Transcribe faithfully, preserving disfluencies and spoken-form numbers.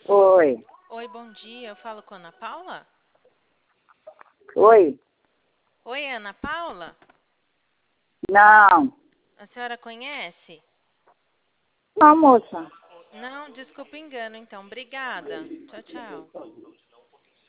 Oi. Oi, bom dia. Eu falo com a Ana Paula? Oi. Oi, Ana Paula? Não. A senhora conhece? Não, moça. Não, desculpa o engano, então. Obrigada. Tchau, tchau.